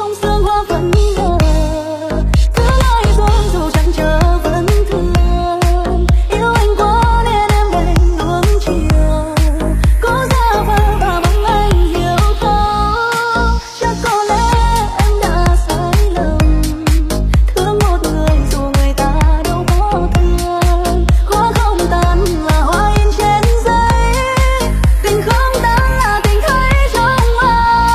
không sương hoa vẫn nở. Cứ nói dối dù chẳng chờ vẫn thương. Yêu anh quá nên em đành nuông chiều. Cố giả vờ và mong anh hiểu thấu. Chắc có lẽ em đã sai lầm. Thương một người dù người ta đâu có thương. Hoa không tàn là hoa in trên giấy. Tình không tàn là tình thấy trong mơ.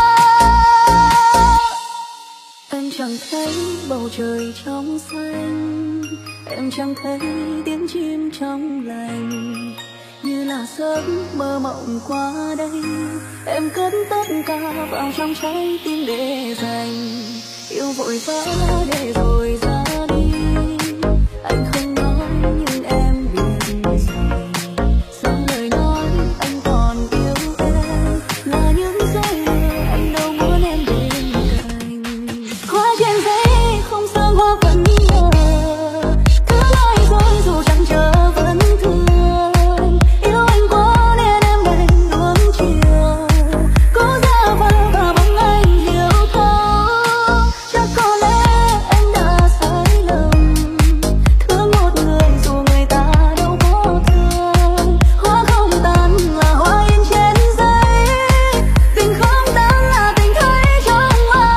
Em chẳng thấy bầu trời trong xanh. Em chẳng thấy tiếng chim trong lành. Như là giấc mơ mộng qua đây. Em cất tất cả vào trong trái tim để dành. Yêu vội vã để rồi ra đi. Anh không nói nhưng em biết rồi. Sau lời nói anh còn yêu em. Là những dối lừa anh đâu muốn em bên cạnh. Hoa trên giấy không sương hoa vẫn nở. Cứ nói dối dù chẳng chờ vẫn thương. Yêu anh quá nên em đành nuông chiều. Cố giả vờ và mong anh hiểu thấu. Chắc có lẽ em đã sai lầm. Thương một người dù người ta đâu có thương. Hoa không tàn là hoa in trên giấy. Tình không tàn là tình thấy trong mơ.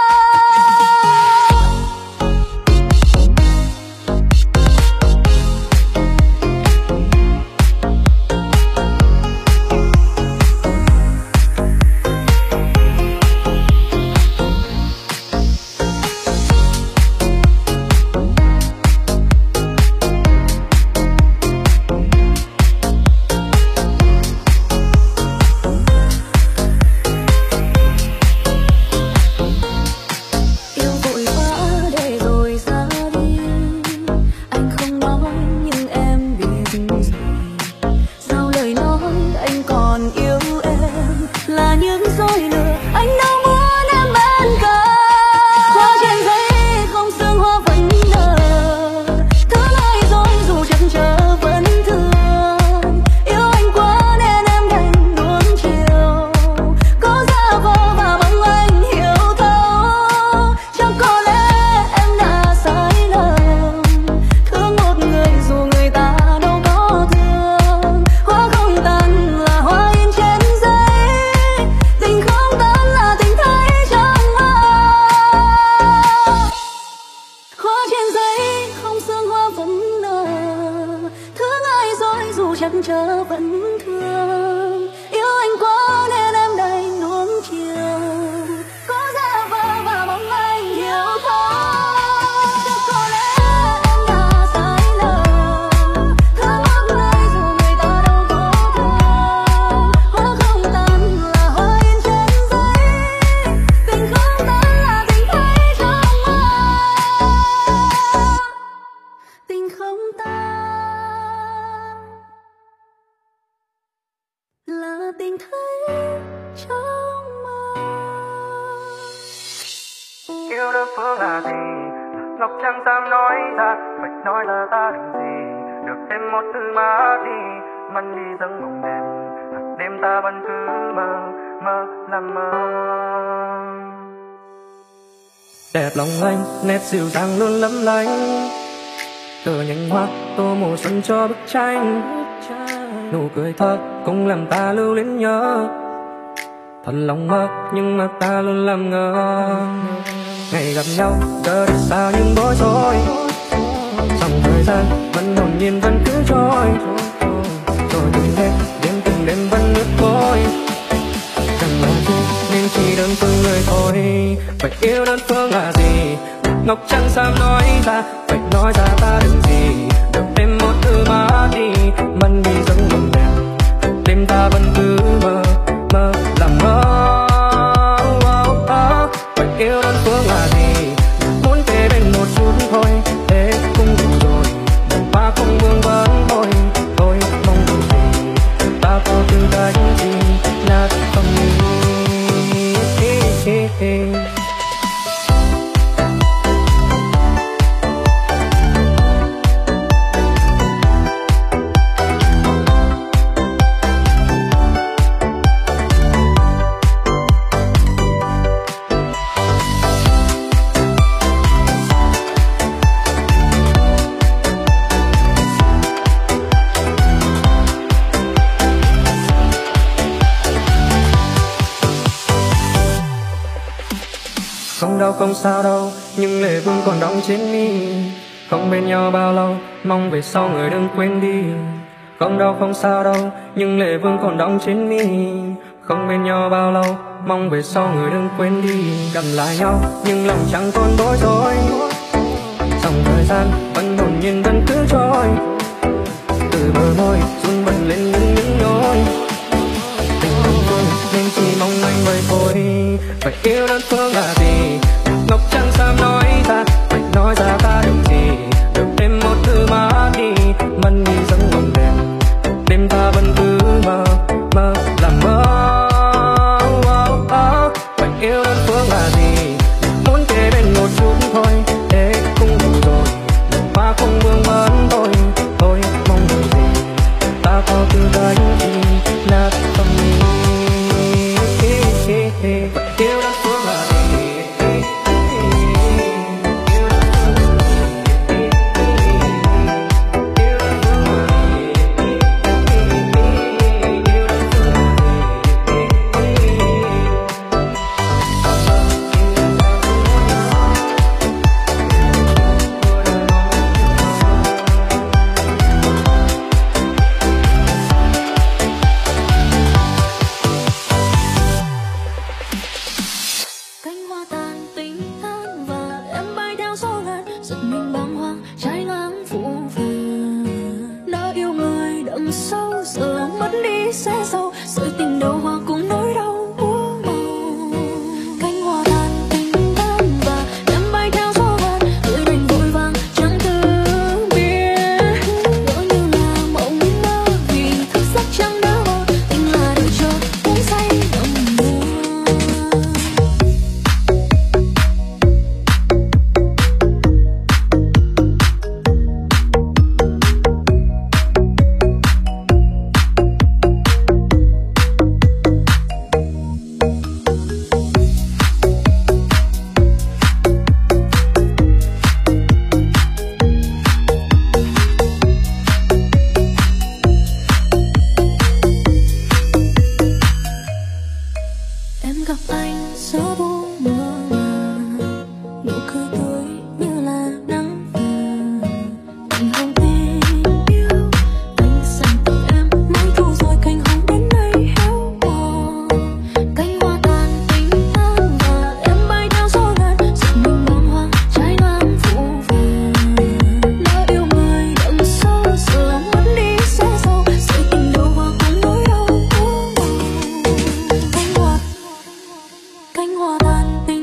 Yêu vội vã để rồi ra đi. Anh không nói nhưng em biết rồi. Sau lời nói anh còn yêu em. Là những dối lừa anh đâu muốn em bên cạnh. Hoa trên giấy không sương hoa vẫn nở. Cứ nói dối dù chẳng chờ vẫn thương. Yêu anh quá nên em đành nuông chiều. Cố giả vờ và mong anh hiểu thấu. Chắc có lẽ em đã sai lầm. Thương một người dù người ta đâu có thương. Hoa không tàn là hoa in trên giấy. Tình không tàn là tình thấy trong mơ. Hoa trên giấy không sương hoa vẫn nở. Thương ai dối dù chẳng chờ vẫn thương. Yêu anh quá nên em đành nuông chiều. Cố giả vờ và mong anh hiểu thấu. Chắc có lẽ em đã sai lầm. Thương một người dù người ta đâu có thương. Hoa không tàn là hoa in trên giấy. Tình không tàn là tình thấy trong mơ. Tình không tàn là tình thấy trong mơ. Yêu đơn phương là gì? Ngọc chẳng dám nói ra, phải nói ra ta định gì? Được thêm một thứ mà đi, mang đi giấc mộng đêm. Đêm ta vẫn cứ mơ, mơ làm mơ. Đẹp lòng anh, nét dịu dàng luôn lấp lánh. Từ nhành hoa tô mùa xuân cho bức tranh. Nụ cười thật cũng làm ta lưu luyến nhớ. Thật lòng mơ nhưng mà ta luôn làm ngơ. Ngày gặp nhau giờ đi sao nhưng bối rối. Dòng thời gian vẫn hồn nhiên vẫn cứ trôi. Rồi từng đêm vẫn ướt gối. Chẳng là gì nên chỉ đơn phương người thôi. Vậy yêu đơn phương là gì? Ngọc chẳng dám nói ra, phải nói ra ta đừng gì. Được thêm một thứ mà đi, mang đi giấc mộng đẹp. Đêm ta vẫn cứ mơ, mơ làm mơ. Vậy yêu đơn phương là gì? Muốn kề bên một chút thôi, thế cũng đủ rồi. Đừng qua không vương vấn thôi, thôi mong điều gì. Ta có tư cách gì, là tâm ý. Không đau không sao đâu, nhưng lệ vương còn đọng trên mi. Không bên nhau bao lâu, mong về sau người đừng quên đi. Không đau không sao đâu, nhưng lệ vương còn đọng trên mi. Không bên nhau bao lâu, mong về sau người đừng quên đi. Cầm lại nhau, nhưng lòng chẳng còn bối rối. Dòng thời gian vẫn hồn nhiên vẫn cứ trôi. Từ bờ môi run bần lên những nhối. Tình không vui nên chỉ mong anh vậy thôi. Phải yêu đơn phương là gì? Ngọc trắng xám nói ra, phải nói ra ta được gì? Được thêm một thứ mất đi, mất đi giấc mộng đẹp. Đêm ta vẫn cứ mơ, mơ làm mơ. Phải yêu đơn phương là gì? Muốn kề bên một chút thôi, thế cũng đủ rồi. Hoa không vương vấn thôi, thôi mong điều gì? Ta có từ cánh gì nát tâm ý. Phải yêu đơn phương là gì? Cánh hoa tàn tình tan và em bay theo gió ngàn, giật mình bàng hoàng trái ngang phủ phàng. Đã yêu người đậm sâu giờ mất đi sẽ sâu, sự tình đầu hoa cùng nỗi đau úa màu. Cánh hoa tàn tình tan và em bay theo gió ngàn, người đành vội vàng chẳng từ biết. Ngỡ như là mộng mơ vì thức giấc chẳng đỡ mơ, tình là đợi chờ uống say nồng mưa. Em gặp anh giữa vô mơ màng, nụ cười tươi như là nắng vàng. Cành hồng tình yêu, anh dành tặng em mấy thu rồi cành hồng đến nay héo mòn. Cánh hoa tàn tình tan và em bay theo gió ngàn, giật mình bàng hoàng trái ngang phủ vàng. Đã yêu người đậm sâu giờ mất đi sẽ sâu, sự tình đầu hoa cùng nỗi đau úa màu. Cánh hoa tàn tình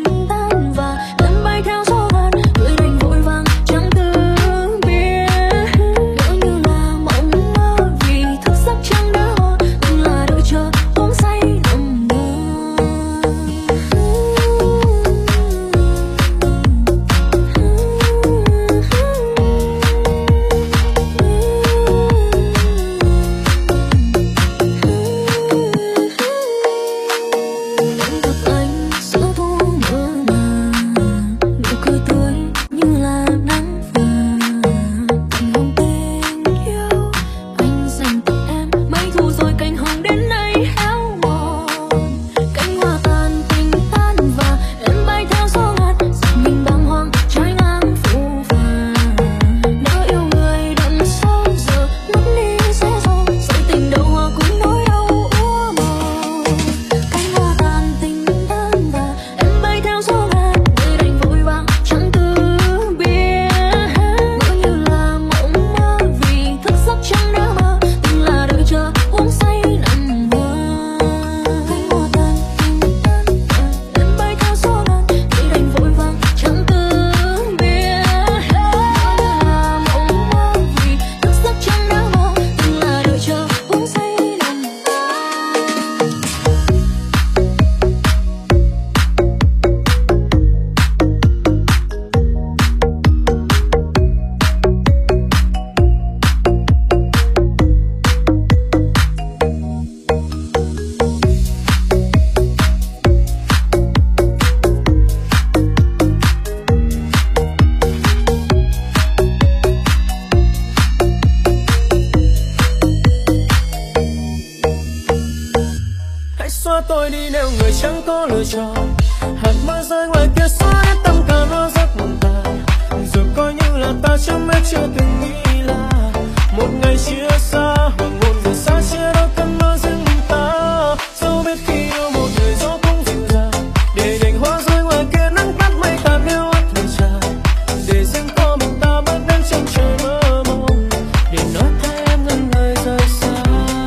người chẳng có lựa chọn. Hạt mưa rơi ngoài kia xóa hết tâm cả nó rất buồn tàn. Rồi coi như là ta chẳng biết chưa từng nghĩ là một ngày chia xa, hoàng hôn giờ xa chia đôi cơn mơ riêng mình ta. Dẫu biết khi yêu một người gió cũng dịu dàng, để nhành hoa rơi ngoài kia nắng tắt mây tàn yêu ắt lời tràn. Để riêng có mình ta bước đến chân trời mơ mộng, để nói thay em ngần lời rời xa.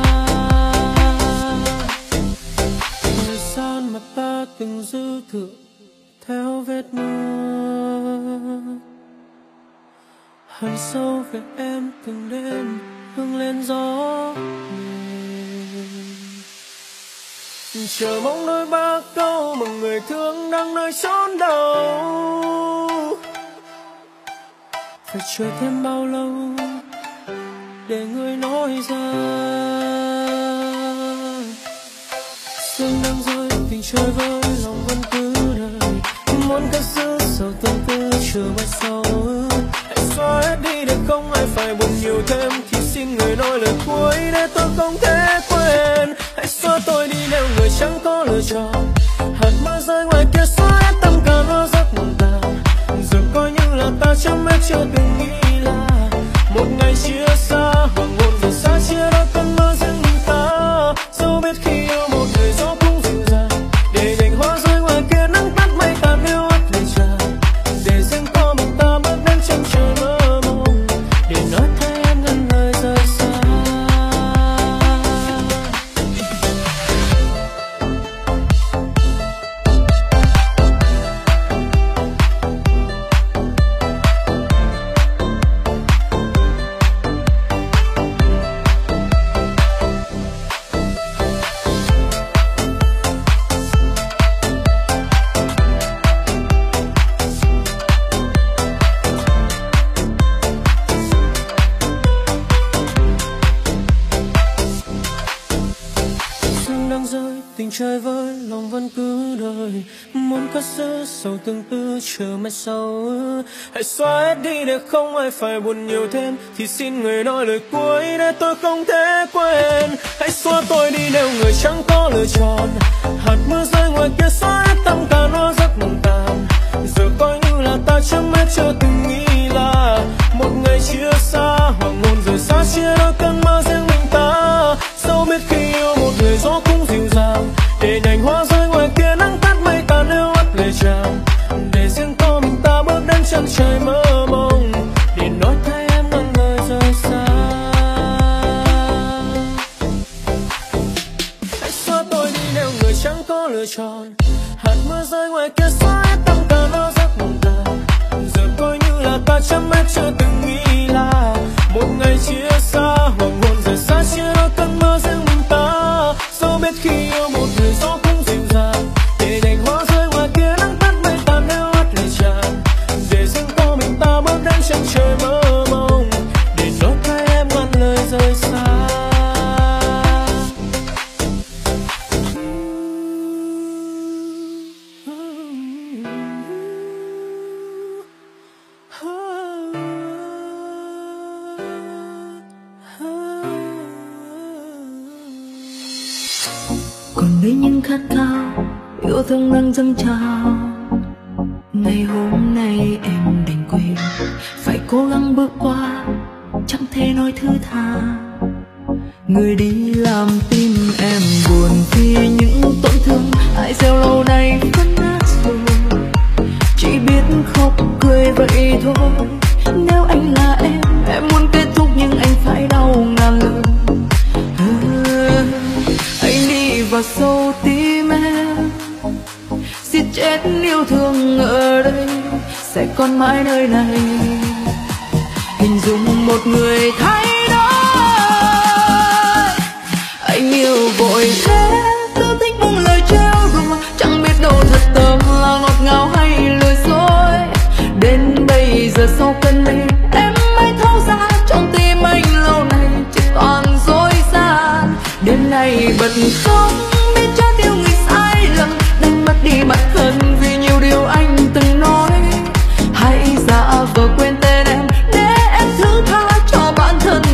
Thời gian mà ta từng dư thừa theo vết mưa, hằn sâu về em từng đêm hương lên gió. Chờ mong đôi ba câu mà người thương đang nơi chốn đâu. Phải chờ thêm bao lâu để người nói ra. Sương đang rơi tình chơi với lòng vẫn cứ đời, muốn cất giữ sầu tương tư chờ mai sau. Hãy xóa hết đi để không ai phải buồn nhiều thêm, thì xin người nói lời cuối để tôi không thể quên. Hãy xóa tôi đi nếu người chẳng có lựa chọn. Hạt mưa rơi ngoài kia xóa hết tâm cả nó rất buồn tàn. Rồi coi như là ta chẳng biết chưa từng nghĩ là một ngày chia xa, hoàng hôn giờ xa chia đôi cơn mơ riêng mình ta. Dẫu biết khi yêu một người gió cũng dịu dàng, để nhành hoa rơi ngoài kia nắng tắt mây tàn yêu ắt lời tràn. Để riêng có mình ta bước đến chân trời mơ mộng, để nói thay em ngần lời rời xa. Tình chơi với lòng vẫn cứ đời, muốn cất giữ sầu tương tư chờ mai sau. Hãy xóa hết đi để không ai phải buồn nhiều thêm, thì xin người nói lời cuối để tôi không thể quên. Hãy xóa tôi đi nếu người chẳng có lựa chọn. Hạt mưa rơi ngoài kia xóa hết tâm cả nó rất buồn tàn. Giờ coi như là ta chẳng biết chưa từng nghĩ là một ngày chia xa, hoàng hôn rồi xa chia đôi cơn mơ riêng mình ta. Dẫu biết khi yêu một người gió cũng dịu dàng, để nhành hoa rơi ngoài kia nắng tắt mây tàn yêu ắt lời tràn. Để riêng có mình ta bước đến chân trời mơ mộng, để nói thay em ngần lời rời xa. Hãy xóa tôi đi nếu người chẳng có lựa chọn. Hạt mưa rơi ngoài kia xóa hết tâm cả nó rất buồn tàn. Giờ coi như là ta chẳng biết chưa từng nghĩ là một ngày chia xa, hoàng hôn giờ xa chia đôi cơn mơ riêng mình ta. Dẫu biết khi yêu một người gió cũng dịu dàng, để nhành hoa rơi ngoài kia nắng tắt mây tàn yêu ắt lời tràn. Để riêng có mình ta bước đến chân trời mơ mộng, để nói thay em ngàn lời rời xa. Còn đây những khát khao yêu thương đang dâng trào. Ngày hôm nay em đành quên, phải cố gắng bước qua, chẳng thể nói thứ tha. Người đi làm tim em buồn vì những tổn thương ai gieo lâu nay vẫn nát rồi. Chỉ biết khóc cười vậy thôi. Nếu anh là em muốn kết thúc nhưng anh phải đau ngàn lần. Anh đi vào sâu tim em, giết chết yêu thương ở đây sẽ còn mãi nơi này. Hình dung một người thay đổi, anh yêu vội thế cứ thích buông lời trêu đùa, chẳng biết đâu thật tâm là ngọt ngào hay lừa dối. Đến bây giờ sau cơn mê em mới thấu ra trong tim anh lâu nay chỉ toàn dối gian. Đêm nay bật khóc biết chót yêu người sai lầm, đánh mất đi bản thân vì nhiều điều anh từng nói. Hãy giả vờ quên tên em để em thứ tha cho bản thân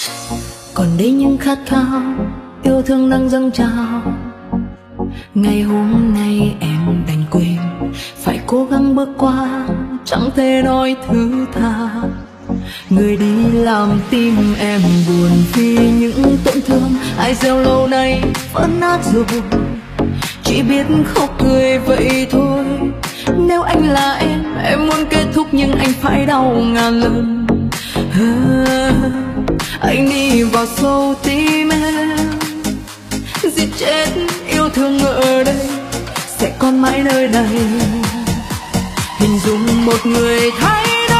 Còn đây những khát khao yêu thương đang dâng trào. Ngày hôm nay em đành quên, phải cố gắng bước qua, chẳng thể nói thứ tha. Người đi làm tim em buồn vì những tổn thương ai gieo lâu nay vẫn nát rồi, chỉ biết khóc cười vậy thôi. Nếu anh là em muốn kết thúc nhưng anh phải đau ngàn lần. Anh đi vào sâu tim em, giết chết yêu thương ở đây, sẽ còn mãi nơi đây. Hình dung một người thay đổi,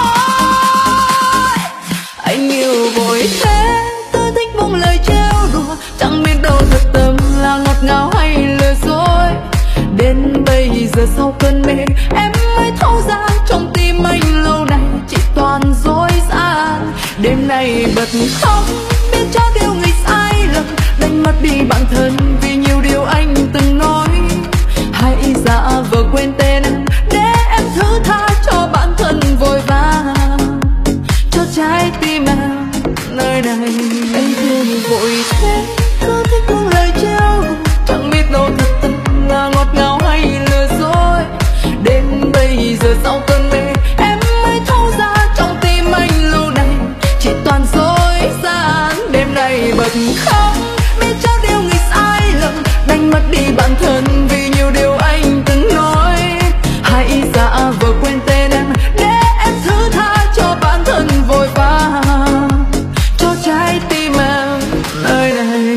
anh yêu vội thế, tôi thích buông lời trêu đùa, chẳng biết đâu thật tâm là ngọt ngào hay lừa dối. Đến bây giờ sau cơn mê em mới thấu ra, trong tim anh lâu nay chỉ toàn dối gian. Đêm nay bật khóc biết cho điều người sai lầm, đánh mất đi bản thân vì nhiều điều anh từng nói. Hãy giả vờ quên tên em để em thứ tha cho bản thân vội vàng, cho trái tim em nơi này. Anh thương vội thế, cứ thích buông lời trêu, chẳng biết đâu thật tâm là ngọt ngào hay lừa dối. Đến bây giờ sau cơn mê em mới thấu ra, trong tim anh lâu nay chỉ toàn dối gian. Đêm nay bật khóc biết chắc điều người sai lầm, đánh mất đi bản thân vì nhiều điều anh từng nói. Hãy giả vờ quên tên em để em thứ tha cho bản thân vội vàng, cho trái tim em nơi này.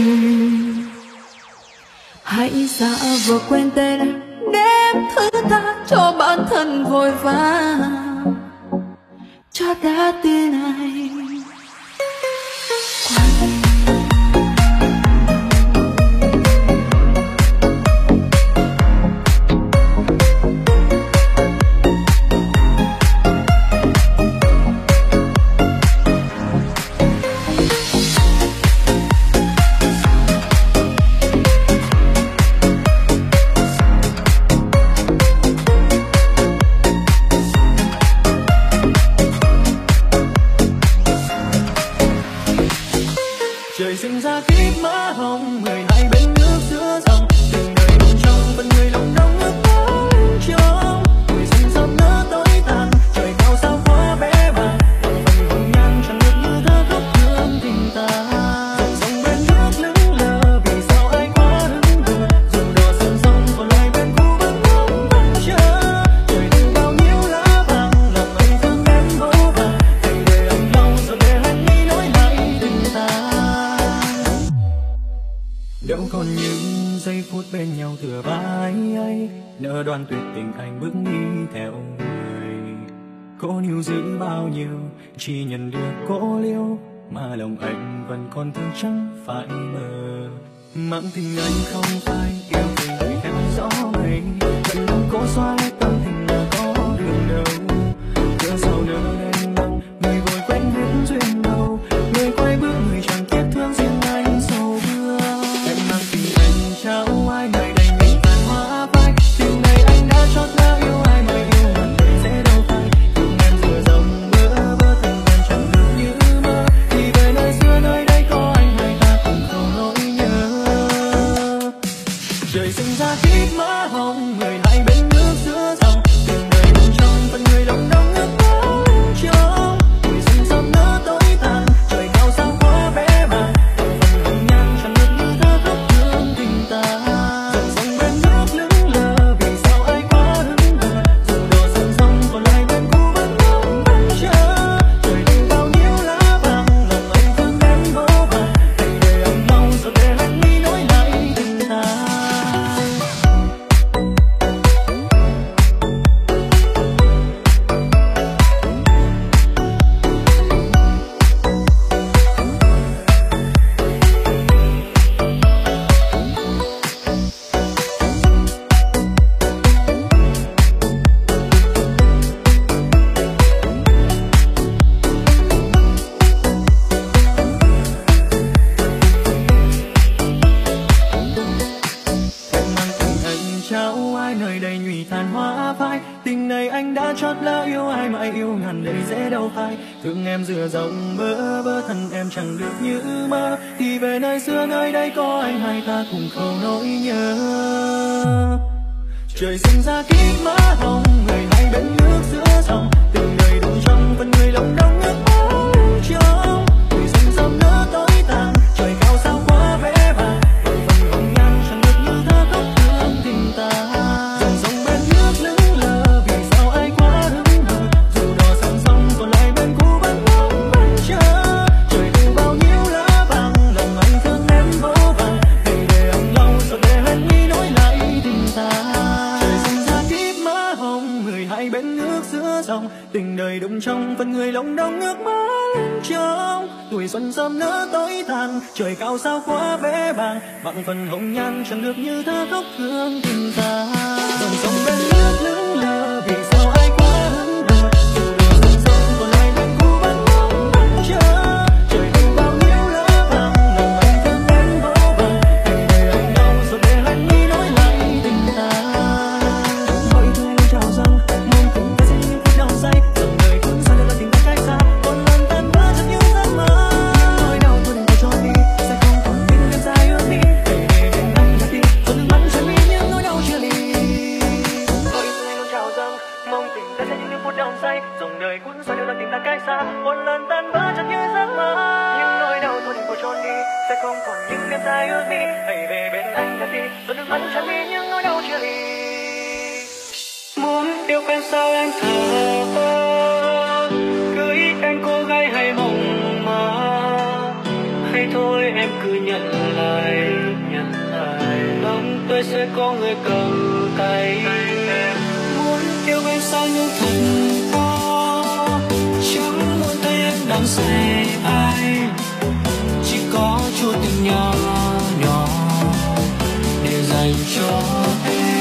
Hãy giả vờ quên tên em để em thứ tha cho bản thân vội vàng, cho trái tim này. Trời sinh ra kiếp má hồng, 12 bên nước giữa dòng, tình đời bên trong phần người lòng đông ước bóng trông. Người sinh sớm nỡ tối tàn, trời cao sao quá bé bàng, còn phần hồng nhan chẳng được như thơ khóc thương tình ta. Dòng sông bên nước lững lờ, vì sao ai quá hững hờ, dù đò sông sông còn lại bên khu vẫn ngóng vẫn chờ. Trời đừng bao nhiêu lá vàng, lòng anh thương em vô vàng, tình đời anh lâu rồi để anh nghĩ nói lại tình ta. Đâu còn những giây phút bên nhau thừa vai ấy, nỡ đoan tuyệt tình anh bước đi theo người. Cố níu giữ bao nhiêu, chỉ nhận được cố liêu, mà lòng anh vẫn còn thương chẳng phải mơ. Mang tình anh không phải yêu tình người theo gió mây, vẫn lòng cố xóa lấy tâm tình là có đường đâu. Cớ sao nỡ đành đắng, người vội quên hết duyên đâu, người quay bước người chẳng tiếc thương riêng anh sầu vương. Em mang tình anh trao ai người đành mình tàn hoa phai, tình này anh đã chót lỡ yêu ai mà yêu hẳn đời sẽ đâu phai. Thương em giữa dòng bơ vơ thân em chẳng được như mơ, thì về nơi xưa nơi đây có anh hai ta cùng không nỗi nhớ. Trời sinh ra kiếp má hồng, 12 bên nước giữa dòng, tình đời bên trong phần người lòng đông ước bóng trông. Người sinh sớm nỡ tối tàn, trời cao sao quá bé bàng, còn phần hồng nhan chẳng được như thơ khóc thương tình ta. Dòng sông bên nước lững lờ, vì sao ai quá hững hờ, dù đò sông sông còn lại bên khu vẫn ngóng vẫn chờ. Trời đừng bao nhiêu lá vàng, lòng anh thương em vô vàng, tình đời anh lâu rồi để anh nghĩ nói lại tình ta. Em mang tình anh trao ai nơi đây nhụy tàn hoa phai, tình này anh đã chót lỡ yêu ai mà yêu ngàn đời dễ đâu phai. Thương em giữa dòng bơ vơ thân em em chẳng được như mơ, thì về nơi xưa nơi đây có anh hai ta cùng khâu nỗi nhớ. Trời sinh ra kiếp má hồng, người hai bên nước giữa dòng, từng đời đủ trong phần người lòng đông ước mong trong. Tuổi xuân sớm nỡ tối tàn, trời cao sao quá vẻ vàng, phần hồng nhan chẳng được như thơ khóc thương tình ta. Dòng sông bên nước lững lờ, vì sao ai quá hững hờ, dù đò song song còn lại bên cũ vẫn mong vẫn chờ. Trời từ bao nhiêu lá vàng, lòng anh thương em vô vàng, để anh lâu rồi để anh nghĩ nối lại tình ta. Hai bên nước giữa dòng, tình đời đụng trong phần người lòng đông ước mơ lên trong. Tuổi xuân sớm nỡ tối tàn, trời cao sao quá vẻ vàng, bằng phần hồng nhan chẳng được như thơ khóc thương tình ta. Dòng sông bên nước lững lờ, vì sao ai quá hững hờ, dù đò song song còn lại bên cũ vẫn mong vẫn chờ. Trời từ bao nhiêu lá vàng, lòng anh thương em vô vàng, để anh đau rồi để anh nghĩ nói lại tình ta. Mọi thứ chào rằng dòng đời cuốn xoay là tìm ta cách xa, một lần tan vỡ chẳng như giấc mơ. Những nỗi đau thôi đừng vội trốn đi, sẽ không còn những đêm dài ước đi. Hãy về bên anh thật đi, rồi đừng mắt chẳng đi những nỗi đau chia ly. Muốn yêu quen sao em thở, cưới anh cô gái hay mộng mơ, hay thôi em cứ nhận lại. Đông tôi sẽ có người cầm tay. Muốn yêu em sao nhưng thật chẳng muốn thấy em đắm say ai, chỉ có chút tình nhỏ nhỏ để dành cho em.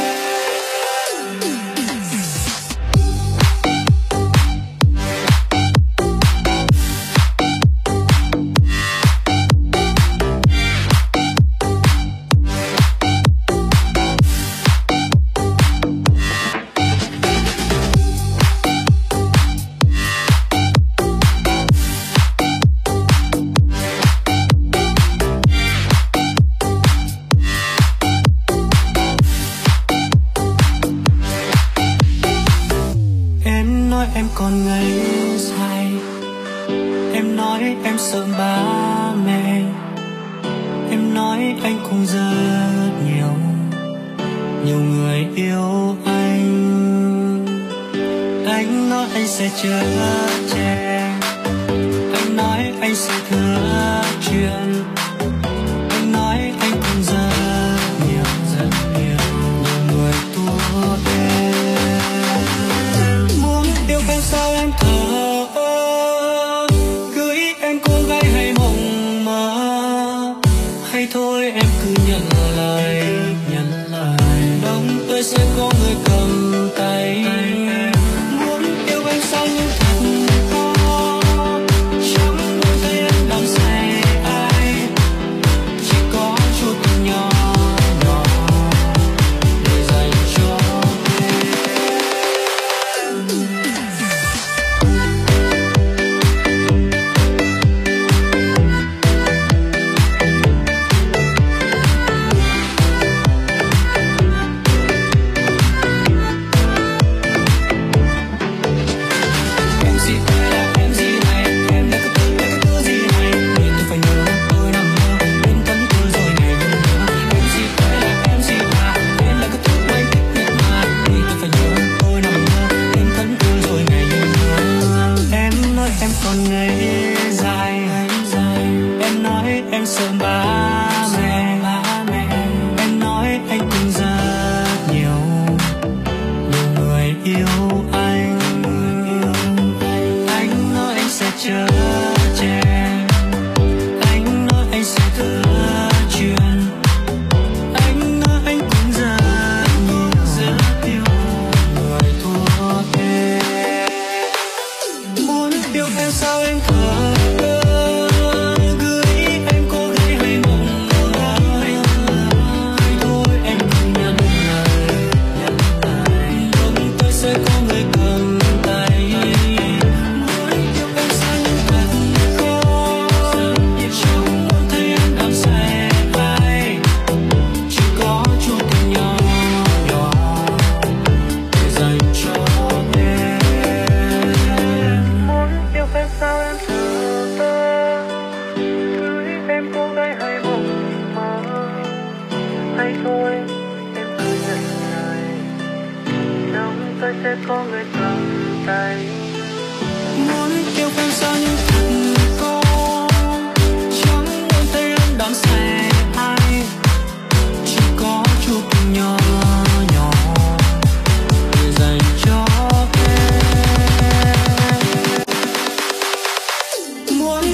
Em còn ngây dài, em nói em sợ ba mẹ, em nói anh cũng rất nhiều người yêu anh. Anh nói anh sẽ chở che, anh nói anh sẽ thừa chuyện, anh nói anh cũng rất nhiều người tua em. Sao em thở, cưới em cô gái hay mộng mơ, hay thôi em cứ nhận lời. Đông tôi sẽ có người cầm tay. Muốn yêu em sao nhưng thật khó, chẳng muốn thấy em đắm say ai, chỉ có chút tình nhỏ nhỏ để dành cho em. Sao em thở, gửi em cô gái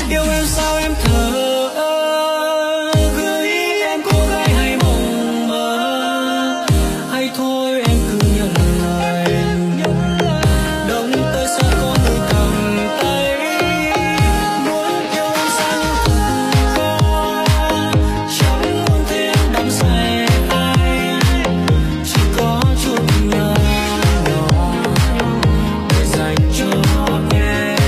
Yêu em sao em thờ ơ, gợi ý em cô gái hay mộng mơ, hay thôi em cứ nhận lời. Đông tới xa có người cầm tay, muốn yêu em sao thật khó, chẳng muốn thấy em đắm say ai, chỉ có chút nhỏ nhỏ để dành cho em.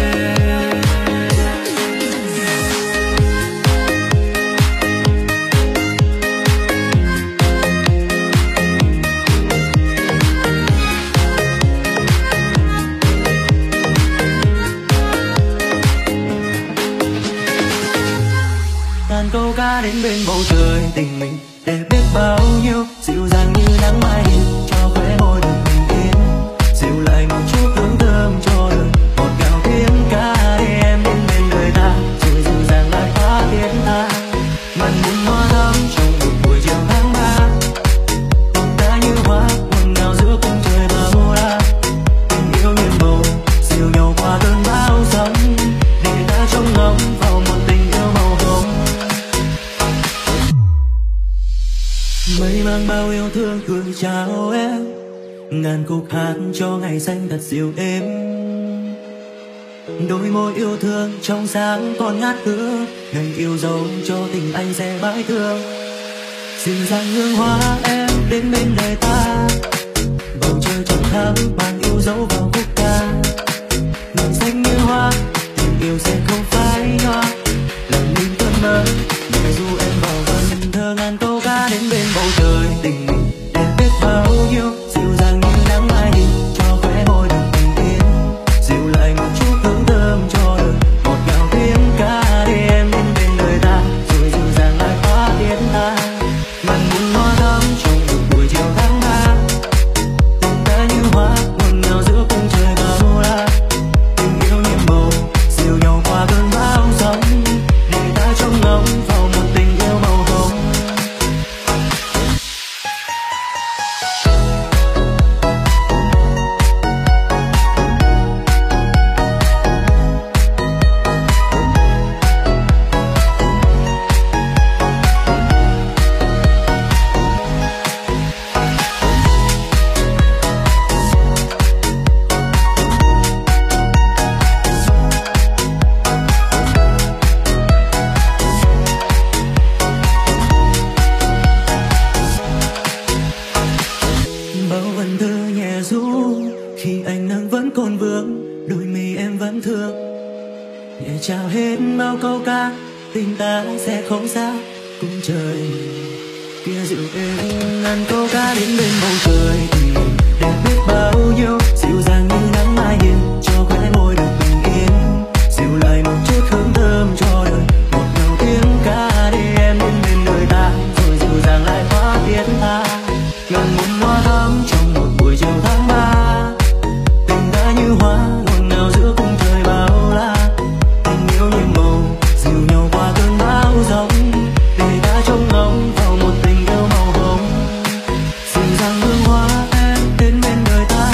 Ngàn câu ca đến bên bầu trời tình mình để biết bao nhiêu, dịu dàng như nắng mai hiền cho khóe môi được bình yên, dịu lại một chút hương thơm cho đời ngọt ngào tiếng ca để em đến bên người ta, rồi dịu dàng lại hóa tiếng ta. Màn buồn hoa thắm trong một buổi chiều tháng 3, tình ta như hoa ngọt ngào giữa khung trời bao la, tình yêu như màu dìu nhau qua cơn bão giông, để ta trông ngóng vào một tình yêu màu hồng. Mây mang bao yêu thương gửi chào em, ngàn khúc hát cho ngày xanh thật dịu êm, đôi môi yêu thương trong sáng còn ngát hương, ngày yêu dấu cho tình anh sẽ mãi thương. Dịu dàng hương hoa em đến bên đời ta, bầu trời trong thắm mang yêu dấu vào khúc ca, ngày xanh như hoa tình yêu sẽ không phai nhòa, lòng mình cơn mơ để du em vào vần thơ. Ngàn câu ca đến bên bầu trời tình mình đẹp biết bao nhiêu, dịu dàng như nắng mai hiền cho khóe môi được bình yên, dịu lại một chút hương thơm cho đời ngọt ngào tiếng ca để em đến bên đời ta, rồi dịu dàng lại hóa tiếng ta. Màn buồn hoa thắm trong một buổi chiều tháng 3, tình ta như hoa ngọt ngào giữa khung trời bao la, tình yêu nhiệm màu dìu nhau qua cơn bão giông, để ta trông ngóng vào một tình yêu màu hồng. Bao vần thơ nhẹ ru khi ánh nắng vẫn còn vương, đôi mi em vẫn thương, nhẹ trao hết bao câu ca tình ta sẽ không xa, cùng trời kia dịu êm. Ngàn câu ca đến bên bầu trời tình mình đẹp biết bao nhiêu, dịu dàng như nắng mai hiền cho khóe môi được bình yên, dịu lại một chút hương thơm cho đời ngọt ngào tiếng ca để em đến bên đời ta, rồi dịu dàng lại hóa tiếng ta. Ngàn muôn hoa thắm trong một buổi chiều tháng 3, tình ta như hoa ngọt ngào giữa khung trời bao la, tình yêu như màu dìu nhau qua cơn bão giông, để ta trông ngóng vào một tình yêu màu hồng. Dịu dàng hương hoa em đến bên đời ta,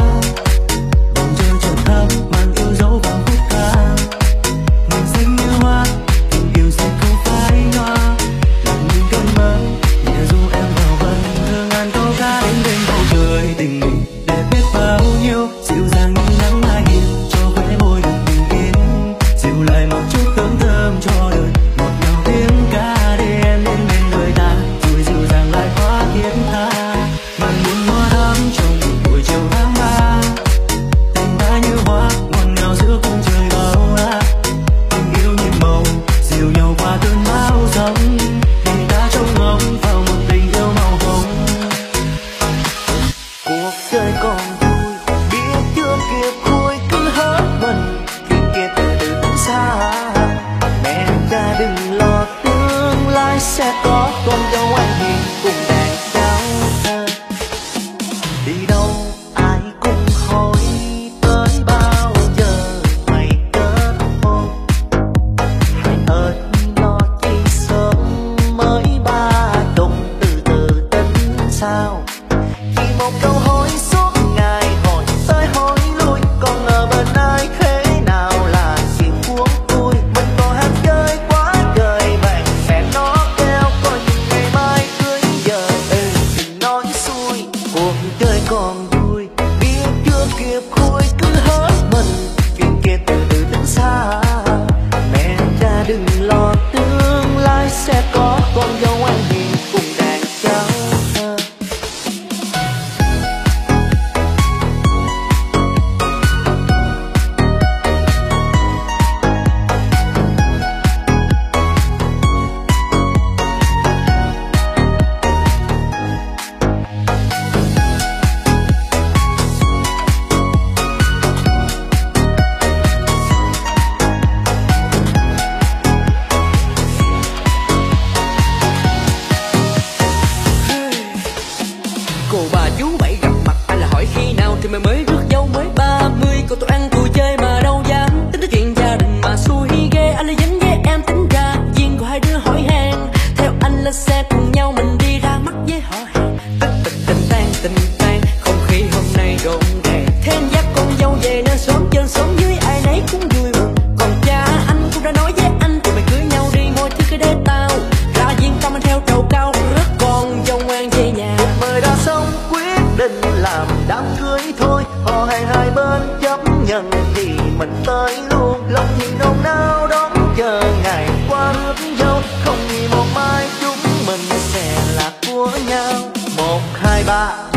bầu trời chợt thắm mang yêu dấu vào khúc ca, ngày xanh như hoa tình yêu sẽ không phai nhòa, lòng như cơn mơ nhẹ du em vào vần thơ. Ngàn câu ca đến bên bầu trời tình mình đẹp biết bao nhiêu, dịu dàng như nắng mai hiền cho khóe môi được bình yên, dịu lại một chút hương thơm cho đời ngọt ngào tiếng ca để em đến bên đời ta, rồi dịu dàng lại hóa tiếng ta. Màn buồn hoa thắm trong một buổi chiều tháng 3, tình ta như hoa ngọt ngào giữa khung trời bao la, tình yêu như màu dìu nhau qua cơn bão giông, để ta trông ngóng vào một tình yêu màu hồng. Cuộc đời còn vui biết chưa kịp khui cứ hết mình khi kia từ xa, mẹ cha đừng lo tương lai sẽ có con dâu anh hiền cùng đàn cháu thơ. Đi đâu ai cũng hỏi tới bao giờ mày kết hôn, hãy ơi lo chi sớm mới ba đồng từ từ tính sao, chỉ một câu hỏi suốt ngày hỏi tới hỏi lui, còn ở bên ai thế nào là chuyện cuốn vui, mình còn hát chơi tới luôn. Lòng thì nôn nao đón chờ ngày qua ước dâu, không nghĩ một mai chúng mình sẽ là của nhau. 1, 2, 3